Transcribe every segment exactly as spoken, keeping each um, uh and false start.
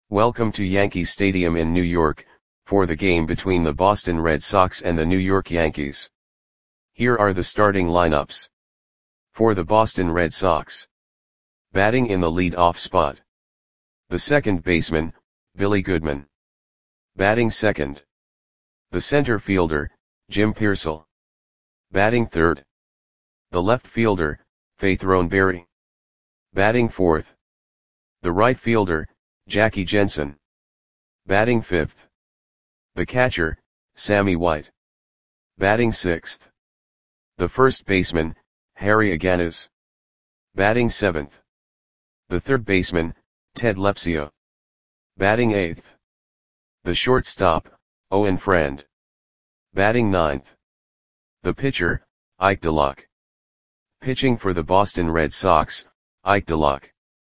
Welcome to Yankee Stadium in New York, for the game between the Boston Red Sox and the New York Yankees. Here are the starting lineups. For the Boston Red Sox. Batting in the lead-off spot. The second baseman, Billy Goodman. Batting second. The center fielder, Jim Piersall. Batting third. The left fielder, Faith Roneberry. Batting fourth. The right fielder, Jackie Jensen. Batting fifth. The catcher, Sammy White. Batting sixth. The first baseman, Harry Aganes. Batting seventh. The third baseman, Ted Lepsio. Batting eighth. The shortstop, Owen Friend. Batting ninth. The pitcher, Ike DeLock. Pitching for the Boston Red Sox, Ike DeLock.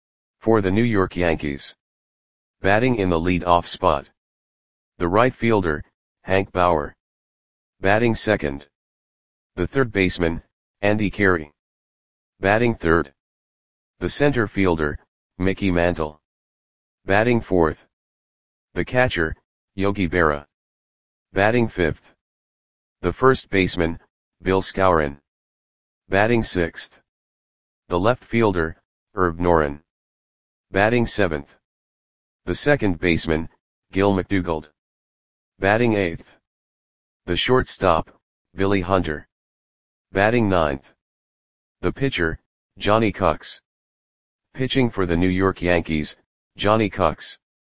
For the New York Yankees. Batting in the lead-off spot. The right fielder, Hank Bauer. Batting second. The third baseman, Andy Carey. Batting third. The center fielder, Mickey Mantle. Batting fourth. The catcher, Yogi Berra. Batting fifth. The first baseman, Bill Skowron. Batting sixth. The left fielder, Herb Noren. Batting seventh. The second baseman, Gil McDougald. Batting eighth. The shortstop, Billy Hunter. Batting ninth. The pitcher, Johnny Cucks. Pitching for the New York Yankees, Johnny Cucks.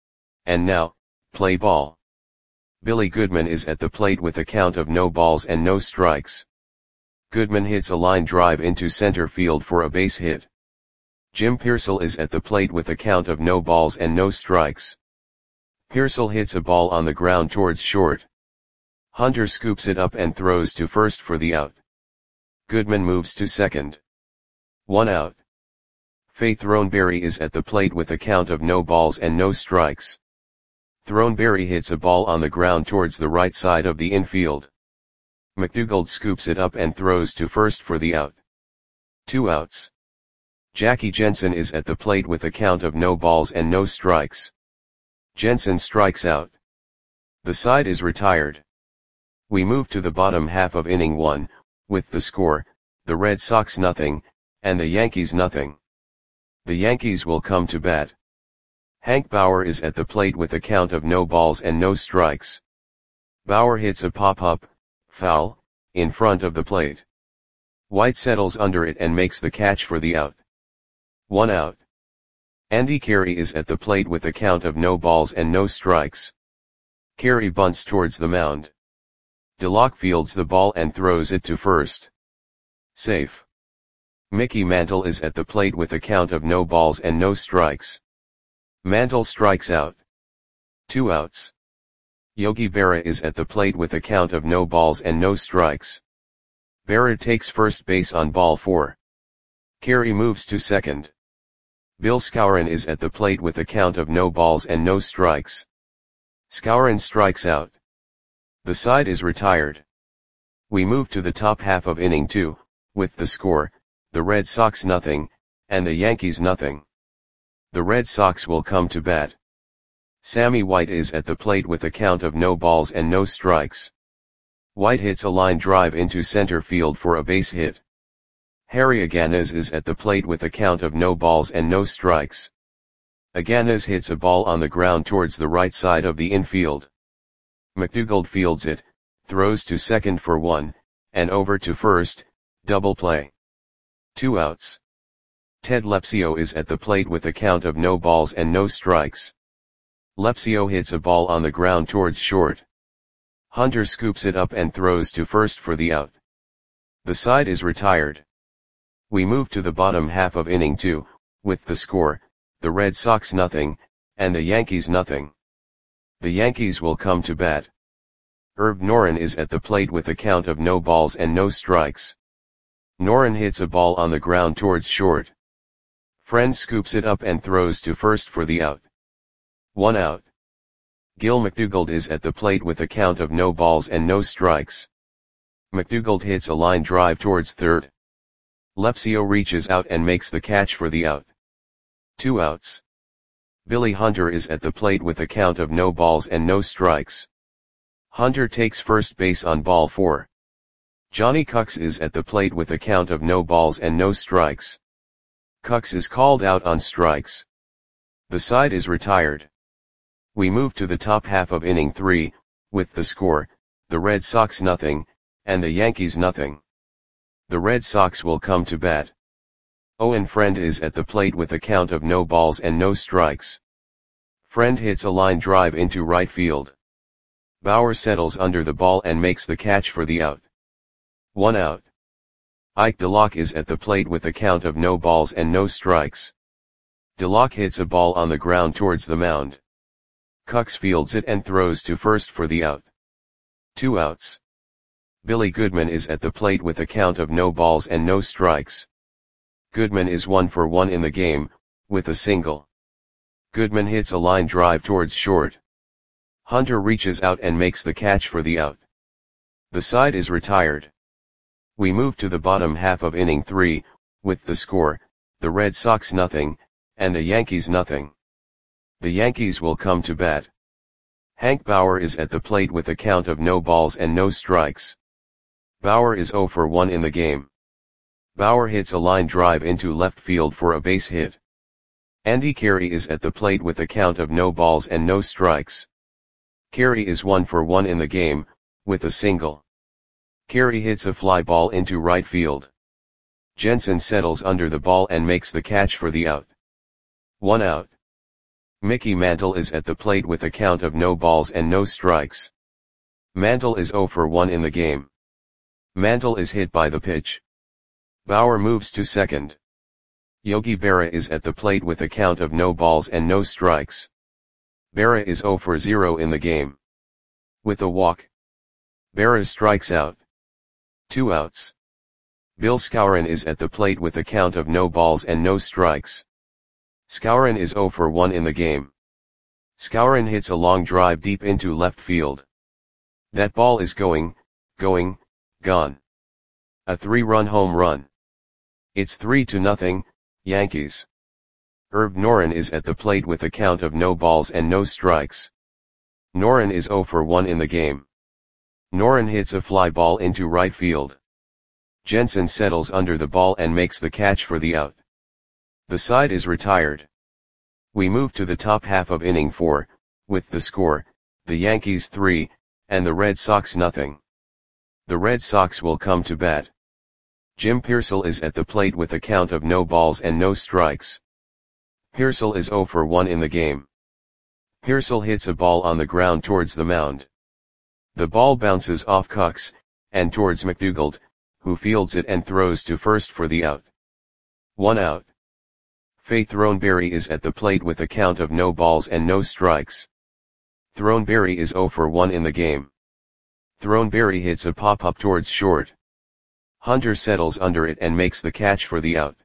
And now, play ball. Billy Goodman is at the plate with a count of no balls and no strikes. Goodman hits a line drive into center field for a base hit. Jim Piersall is at the plate with a count of no balls and no strikes. Piersall hits a ball on the ground towards short. Hunter scoops it up and throws to first for the out. Goodman moves to second. One out. Faith Roneberry is at the plate with a count of no balls and no strikes. Roneberry hits a ball on the ground towards the right side of the infield. McDougald scoops it up and throws to first for the out. Two outs. Jackie Jensen is at the plate with a count of no balls and no strikes. Jensen strikes out. The side is retired. We move to the bottom half of inning one, with the score, the Red Sox nothing, and the Yankees nothing. The Yankees will come to bat. Hank Bauer is at the plate with a count of no balls and no strikes. Bauer hits a pop-up, foul, in front of the plate. White settles under it and makes the catch for the out. One out. Andy Carey is at the plate with a count of no balls and no strikes. Carey bunts towards the mound. DeLock fields the ball and throws it to first. Safe. Mickey Mantle is at the plate with a count of no balls and no strikes. Mantle strikes out. Two outs. Yogi Berra is at the plate with a count of no balls and no strikes. Berra takes first base on ball four. Carey moves to second. Bill Skowron is at the plate with a count of no balls and no strikes. Skowron strikes out. The side is retired. We move to the top half of inning two, with the score, the Red Sox nothing, and the Yankees nothing. The Red Sox will come to bat. Sammy White is at the plate with a count of no balls and no strikes. White hits a line drive into center field for a base hit. Harry Aganes is at the plate with a count of no balls and no strikes. Aganes hits a ball on the ground towards the right side of the infield. McDougald fields it, throws to second for one, and over to first, double play. Two outs. Ted Lepsio is at the plate with a count of no balls and no strikes. Lepsio hits a ball on the ground towards short. Hunter scoops it up and throws to first for the out. The side is retired. We move to the bottom half of inning two, with the score, the Red Sox nothing, and the Yankees nothing. The Yankees will come to bat. Herb Noren is at the plate with a count of no balls and no strikes. Noren hits a ball on the ground towards short. Friend scoops it up and throws to first for the out. One out. Gil McDougald is at the plate with a count of no balls and no strikes. McDougald hits a line drive towards third. Lepsio reaches out and makes the catch for the out. Two outs. Billy Hunter is at the plate with a count of no balls and no strikes. Hunter takes first base on ball four. Johnny Cucks is at the plate with a count of no balls and no strikes. Cucks is called out on strikes. The side is retired. We move to the top half of inning three, with the score, the Red Sox nothing, and the Yankees nothing. The Red Sox will come to bat. Owen Friend is at the plate with a count of no balls and no strikes. Friend hits a line drive into right field. Bauer settles under the ball and makes the catch for the out. One out. Ike DeLocke is at the plate with a count of no balls and no strikes. DeLocke hits a ball on the ground towards the mound. Cucks fields it and throws to first for the out. Two outs. Billy Goodman is at the plate with a count of no balls and no strikes. Goodman is one for one in the game, with a single. Goodman hits a line drive towards short. Hunter reaches out and makes the catch for the out. The side is retired. We move to the bottom half of inning three, with the score, the Red Sox nothing, and the Yankees nothing. The Yankees will come to bat. Hank Bauer is at the plate with a count of no balls and no strikes. Bauer is zero for one in the game. Bauer hits a line drive into left field for a base hit. Andy Carey is at the plate with a count of no balls and no strikes. Carey is one for one in the game, with a single. Carey hits a fly ball into right field. Jensen settles under the ball and makes the catch for the out. One out. Mickey Mantle is at the plate with a count of no balls and no strikes. Mantle is zero for one in the game. Mantle is hit by the pitch. Bauer moves to second. Yogi Berra is at the plate with a count of no balls and no strikes. Berra is zero for zero in the game. With a walk, Berra strikes out. Two outs. Bill Skowron is at the plate with a count of no balls and no strikes. Skowron is zero for one in the game. Skowron hits a long drive deep into left field. That ball is going, going, gone. A three-run home run. It's three to nothing, Yankees. Herb Noren is at the plate with a count of no balls and no strikes. Noren is zero for one in the game. Noren hits a fly ball into right field. Jensen settles under the ball and makes the catch for the out. The side is retired. We move to the top half of inning four, with the score, the Yankees three, and the Red Sox nothing. The Red Sox will come to bat. Jim Piersall is at the plate with a count of no balls and no strikes. Piersall is zero for one in the game. Piersall hits a ball on the ground towards the mound. The ball bounces off Cucks, and towards McDougald, who fields it and throws to first for the out. One out. Faith Throneberry is at the plate with a count of no balls and no strikes. Throneberry is zero for one in the game. Throneberry hits a pop-up towards short. Hunter settles under it and makes the catch for the out.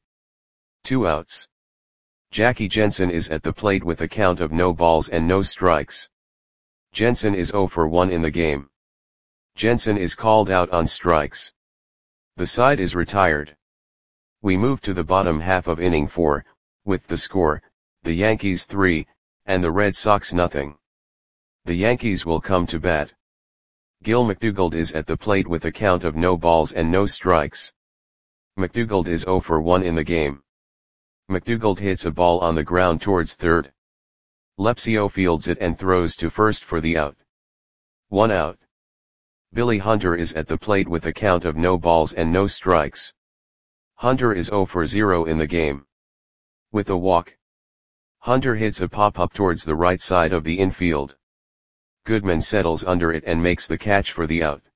Two outs. Jackie Jensen is at the plate with a count of no balls and no strikes. Jensen is zero for one in the game. Jensen is called out on strikes. The side is retired. We move to the bottom half of inning four, with the score, the Yankees three, and the Red Sox nothing. The Yankees will come to bat. Gil McDougald is at the plate with a count of no balls and no strikes. McDougald is zero for one in the game. McDougald hits a ball on the ground towards third. Lepsio fields it and throws to first for the out. One out. Billy Hunter is at the plate with a count of no balls and no strikes. Hunter is zero for zero in the game. With a walk, Hunter hits a pop-up towards the right side of the infield. Goodman settles under it and makes the catch for the out.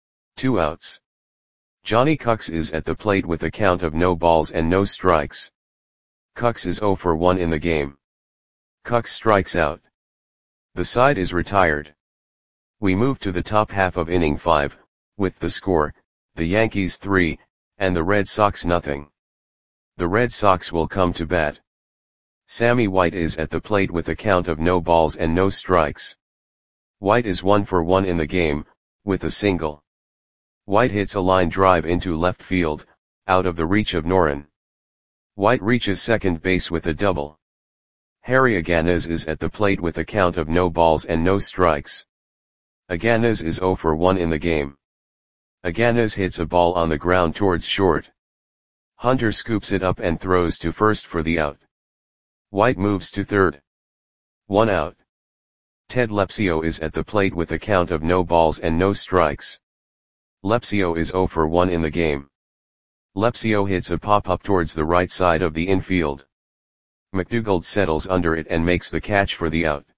Two outs. Johnny Cucks is at the plate with a count of no balls and no strikes. Cucks is zero for one in the game. Cucks strikes out. The side is retired. We move to the top half of inning five, with the score, the Yankees three, and the Red Sox nothing. The Red Sox will come to bat. Sammy White is at the plate with a count of no balls and no strikes. White is one for one in the game, with a single. White hits a line drive into left field, out of the reach of Noren. White reaches second base with a double. Harry Aganes is at the plate with a count of no balls and no strikes. Aganes is zero for one in the game. Aganes hits a ball on the ground towards short. Hunter scoops it up and throws to first for the out. White moves to third. One out. Ted Lepsio is at the plate with a count of no balls and no strikes. Lepsio is zero for one in the game. Lepsio hits a pop-up towards the right side of the infield. McDougald settles under it and makes the catch for the out.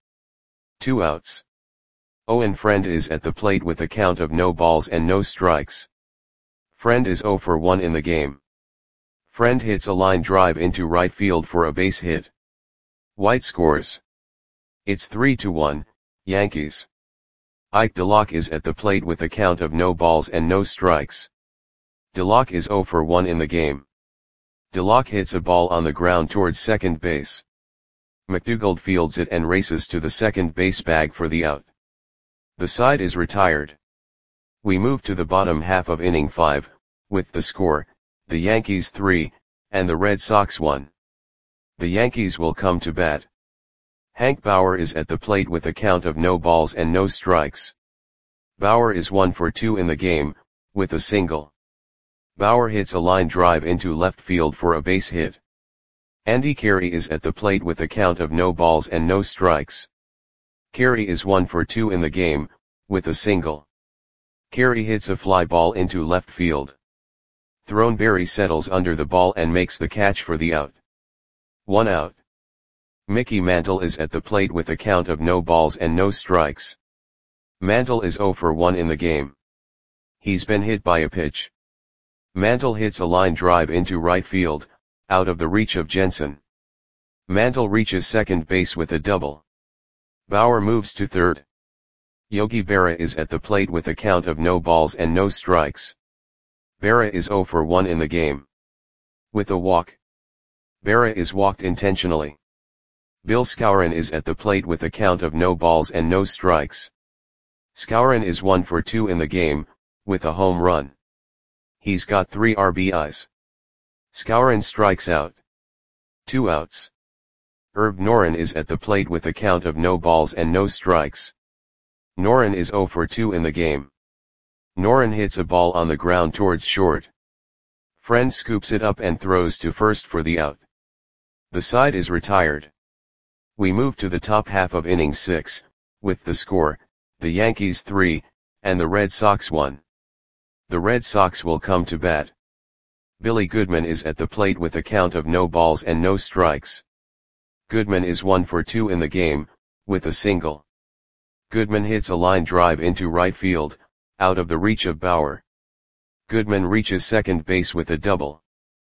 Two outs. Owen Friend is at the plate with a count of no balls and no strikes. Friend is zero for one in the game. Friend hits a line drive into right field for a base hit. White scores. It's three to one, Yankees. Ike DeLocke is at the plate with a count of no balls and no strikes. DeLocke is zero for one in the game. DeLocke hits a ball on the ground towards second base. McDougald fields it and races to the second base bag for the out. The side is retired. We move to the bottom half of inning five, with the score, the Yankees three, and the Red Sox one. The Yankees will come to bat. Hank Bauer is at the plate with a count of no balls and no strikes. Bauer is one for two in the game, with a single. Bauer hits a line drive into left field for a base hit. Andy Carey is at the plate with a count of no balls and no strikes. Carey is one for two in the game, with a single. Carey hits a fly ball into left field. Throneberry settles under the ball and makes the catch for the out. One out. Mickey Mantle is at the plate with a count of no balls and no strikes. Mantle is zero for one in the game. He's been hit by a pitch. Mantle hits a line drive into right field, out of the reach of Jensen. Mantle reaches second base with a double. Bauer moves to third. Yogi Berra is at the plate with a count of no balls and no strikes. Berra is zero for one in the game. With a walk. Berra is walked intentionally. Bill Skowron is at the plate with a count of no balls and no strikes. Skowron is one for two in the game, with a home run. He's got three R B Is. Skowron strikes out. Two outs. Herb Noren is at the plate with a count of no balls and no strikes. Noren is zero for two in the game. Noren hits a ball on the ground towards short. Friend scoops it up and throws to first for the out. The side is retired. We move to the top half of inning six, with the score, the Yankees three, and the Red Sox one. The Red Sox will come to bat. Billy Goodman is at the plate with a count of no balls and no strikes. Goodman is one for two in the game, with a single. Goodman hits a line drive into right field, out of the reach of Bauer. Goodman reaches second base with a double.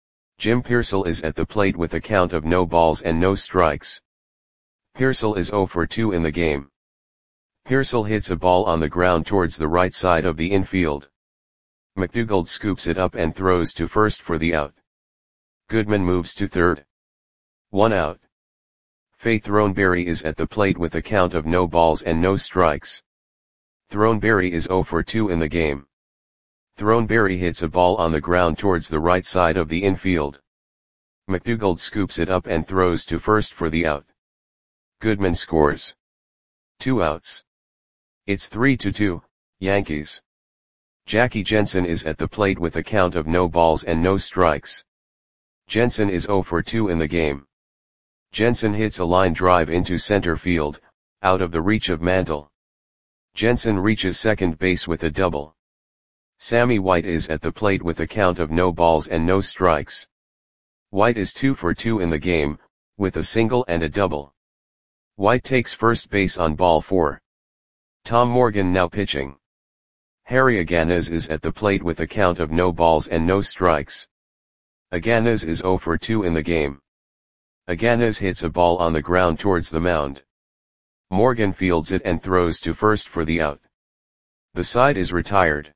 Jim Piersall is at the plate with a count of no balls and no strikes. Piersall is zero for two in the game. Piersall hits a ball on the ground towards the right side of the infield. McDougald scoops it up and throws to first for the out. Goodman moves to third. One out. Faye Throneberry is at the plate with a count of no balls and no strikes. Throneberry is zero for two in the game. Throneberry hits a ball on the ground towards the right side of the infield. McDougald scoops it up and throws to first for the out. Goodman scores. Two outs. It's three to two, Yankees. Jackie Jensen is at the plate with a count of no balls and no strikes. Jensen is zero for two in the game. Jensen hits a line drive into center field, out of the reach of Mantle. Jensen reaches second base with a double. Sammy White is at the plate with a count of no balls and no strikes. White is two for two in the game, with a single and a double. White takes first base on ball four. Tom Morgan now pitching. Harry Aganes is at the plate with a count of no balls and no strikes. Aganes is zero for two in the game. Aganes hits a ball on the ground towards the mound. Morgan fields it and throws to first for the out. The side is retired.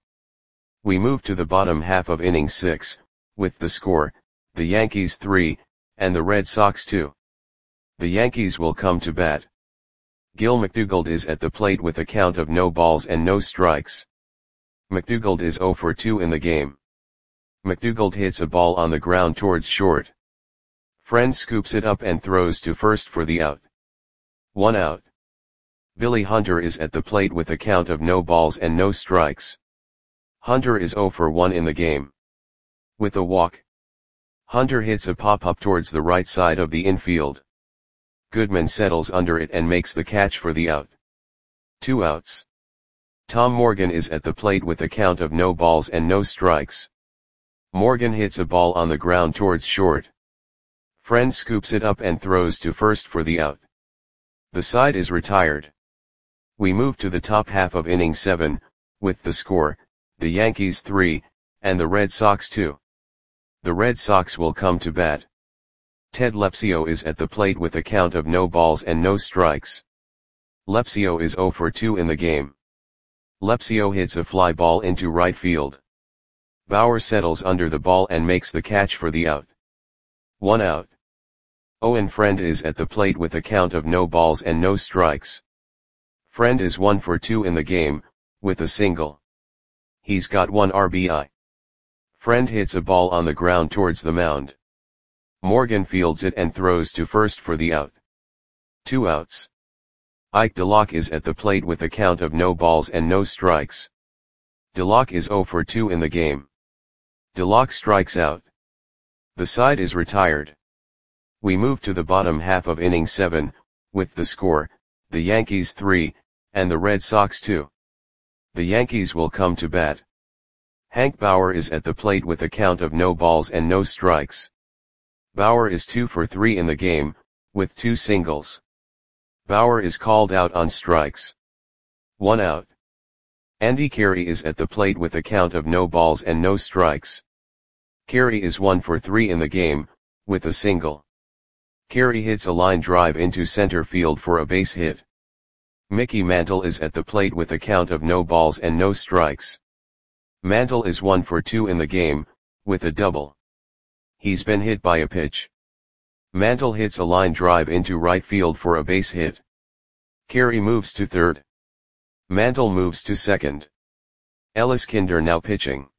We move to the bottom half of inning six, with the score, the Yankees three, and the Red Sox two. The Yankees will come to bat. Gil McDougald is at the plate with a count of no balls and no strikes. McDougald is zero for two in the game. McDougald hits a ball on the ground towards short. Friend scoops it up and throws to first for the out. One out. Billy Hunter is at the plate with a count of no balls and no strikes. Hunter is zero for one in the game. With a walk, Hunter hits a pop-up towards the right side of the infield. Goodman settles under it and makes the catch for the out. Two outs. Tom Morgan is at the plate with a count of no balls and no strikes. Morgan hits a ball on the ground towards short. Friend scoops it up and throws to first for the out. The side is retired. We move to the top half of inning seven, with the score, the Yankees three, and the Red Sox two. The Red Sox will come to bat. Ted Lepsio is at the plate with a count of no balls and no strikes. Lepsio is zero for two in the game. Lepsio hits a fly ball into right field. Bauer settles under the ball and makes the catch for the out. One out. Owen Friend is at the plate with a count of no balls and no strikes. Friend is one for two in the game, with a single. He's got one R B I. Friend hits a ball on the ground towards the mound. Morgan fields it and throws to first for the out. Two outs. Ike DeLocke is at the plate with a count of no balls and no strikes. DeLocke is zero for two in the game. DeLocke strikes out. The side is retired. We move to the bottom half of inning seven, with the score, the Yankees three, and the Red Sox two. The Yankees will come to bat. Hank Bauer is at the plate with a count of no balls and no strikes. Bauer is two for three in the game, with two singles. Bauer is called out on strikes. One out. Andy Carey is at the plate with a count of no balls and no strikes. Carey is one for three in the game, with a single. Carey hits a line drive into center field for a base hit. Mickey Mantle is at the plate with a count of no balls and no strikes. Mantle is one for two in the game, with a double. He's been hit by a pitch. Mantle hits a line drive into right field for a base hit. Carey moves to third. Mantle moves to second. Ellis Kinder now pitching.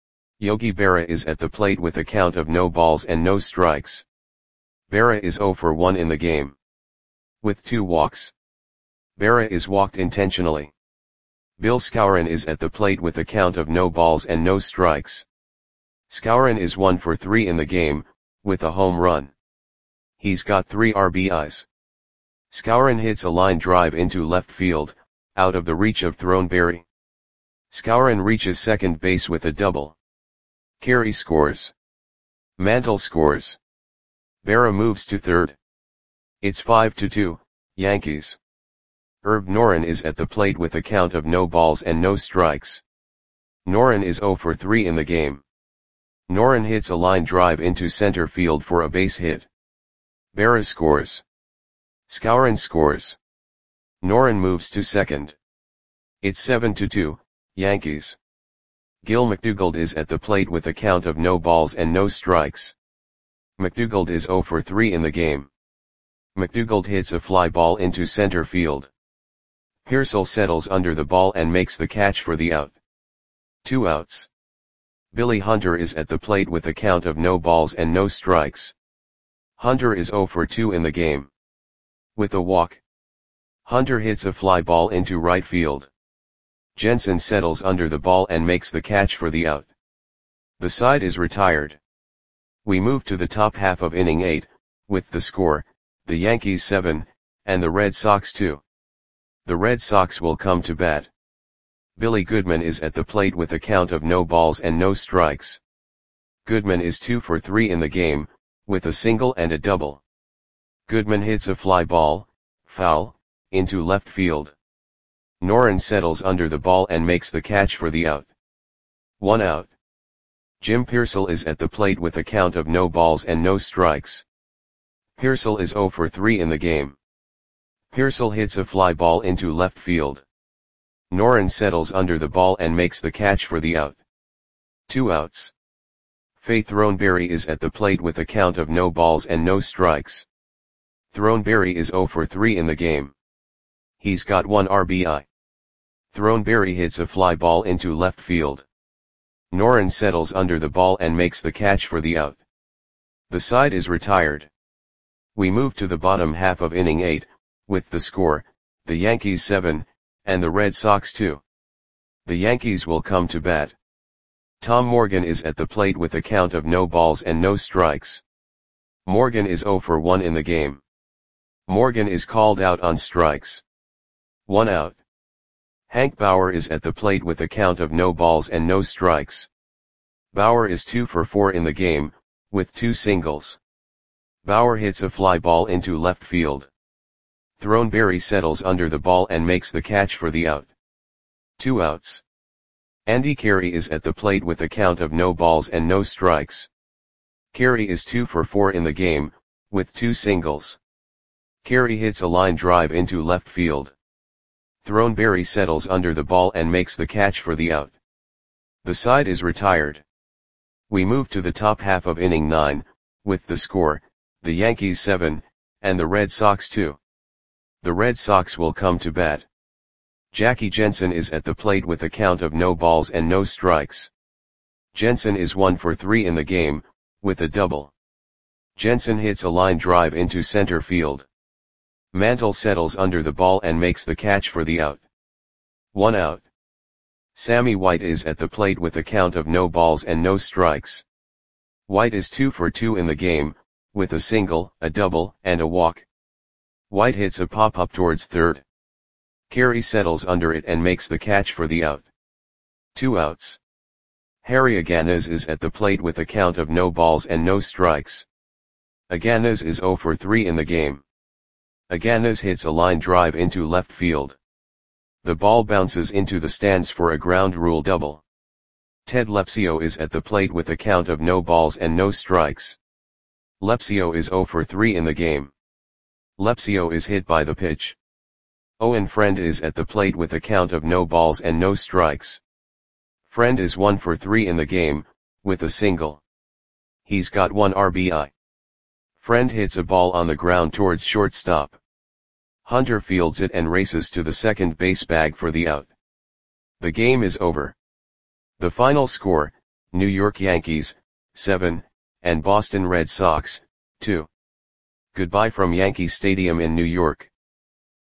Yogi Berra is at the plate with a count of no balls and no strikes. Berra is zero for one in the game. With two walks. Berra is walked intentionally. Bill Skowron is at the plate with a count of no balls and no strikes. Skowron is one for three in the game, with a home run. He's got three R B Is. Skowron hits a line drive into left field, out of the reach of Throneberry. Skowron reaches second base with a double. Carey scores. Mantle scores. Berra moves to third. It's five to two, Yankees. Herb Noren is at the plate with a count of no balls and no strikes. Noren is zero for three in the game. Noren hits a line drive into center field for a base hit. Berra scores. Skowron scores. Noren moves to second. It's seven to two, Yankees. Gil McDougald is at the plate with a count of no balls and no strikes. McDougald is zero for three in the game. McDougald hits a fly ball into center field. Pearsall settles under the ball and makes the catch for the out. Two outs. Billy Hunter is at the plate with a count of no balls and no strikes. Hunter is zero for two in the game. With a walk, Hunter hits a fly ball into right field. Jensen settles under the ball and makes the catch for the out. The side is retired. We move to the top half of inning eight, with the score, the Yankees seven, and the Red Sox two. The Red Sox will come to bat. Billy Goodman is at the plate with a count of no balls and no strikes. Goodman is two for three in the game, with a single and a double. Goodman hits a fly ball, foul, into left field. Noren settles under the ball and makes the catch for the out. One out. Jim Pearsall is at the plate with a count of no balls and no strikes. Pearsall is zero for three in the game. Pearsall hits a fly ball into left field. Noren settles under the ball and makes the catch for the out. Two outs. Faye Throneberry is at the plate with a count of no balls and no strikes. Throneberry is zero for three in the game. He's got one R B I. Throneberry hits a fly ball into left field. Noren settles under the ball and makes the catch for the out. The side is retired. We move to the bottom half of inning eight, with the score, the Yankees seven, and the Red Sox two. The Yankees will come to bat. Tom Morgan is at the plate with a count of no balls and no strikes. Morgan is oh for one in the game. Morgan is called out on strikes. One out. Hank Bauer is at the plate with a count of no balls and no strikes. Bauer is two for four in the game, with two singles. Bauer hits a fly ball into left field. Throneberry settles under the ball and makes the catch for the out. Two outs. Andy Carey is at the plate with a count of no balls and no strikes. Carey is two for four in the game, with two singles. Carey hits a line drive into left field. Throneberry settles under the ball and makes the catch for the out. The side is retired. We move to the top half of inning nine, with the score, the Yankees seven, and the Red Sox two. The Red Sox will come to bat. Jackie Jensen is at the plate with a count of no balls and no strikes. Jensen is one for three in the game, with a double. Jensen hits a line drive into center field. Mantle settles under the ball and makes the catch for the out. One out. Sammy White is at the plate with a count of no balls and no strikes. White is two for two in the game, with a single, a double, and a walk. White hits a pop-up towards third. Carey settles under it and makes the catch for the out. Two outs. Harry Aganes is at the plate with a count of no balls and no strikes. Aganes is oh for three in the game. Aganes hits a line drive into left field. The ball bounces into the stands for a ground rule double. Ted Lepsio is at the plate with a count of no balls and no strikes. Lepsio is oh for three in the game. Lepsio is hit by the pitch. Owen Friend is at the plate with a count of no balls and no strikes. Friend is one for three in the game, with a single. He's got one R B I. Friend hits a ball on the ground towards shortstop. Hunter fields it and races to the second base bag for the out. The game is over. The final score, New York Yankees, seven, and Boston Red Sox, two. Goodbye from Yankee Stadium in New York.